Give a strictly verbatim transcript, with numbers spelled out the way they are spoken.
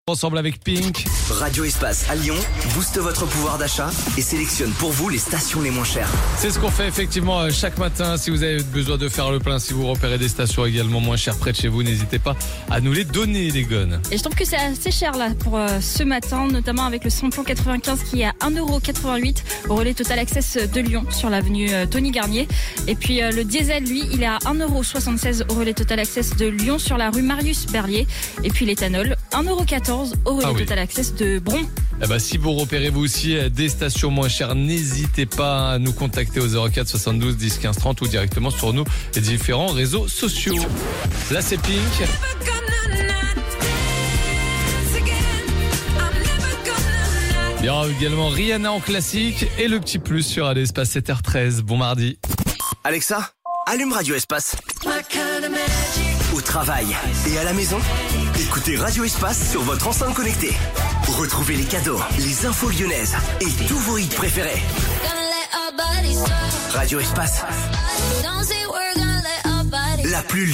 Ensemble avec Pink. Radio Espace à Lyon booste votre pouvoir d'achat et sélectionne pour vous les stations les moins chères. C'est ce qu'on fait effectivement chaque matin. Si vous avez besoin de faire le plein, si vous repérez des stations également moins chères près de chez vous, n'hésitez pas à nous les donner, les gones. Et je trouve que c'est assez cher là pour euh, ce matin, notamment avec le samplon quatre-vingt-quinze qui est à un euro quatre-vingt-huit au relais Total Access de Lyon sur l'avenue euh, Tony Garnier. Et puis euh, le diesel, lui, il est à un euro soixante-seize au relais Total Access de Lyon sur la rue Marius Berlier. Et puis l'éthanol, un euro quatorze au relais ah oui. Total Access de Bron. Eh ben, si vous repérez vous aussi des stations moins chères, n'hésitez pas à nous contacter au zéro quatre soixante-douze dix quinze trente ou directement sur nos différents réseaux sociaux. Là c'est Pink. Il y aura également Rihanna en classique et le petit plus sur Allez Espace sept heures treize. Bon mardi. Alexa, allume Radio Espace. Au travail et à la maison, écoutez Radio Espace sur votre enceinte connectée. Retrouvez les cadeaux, les infos lyonnaises et tous vos hits préférés. Radio Espace, la plus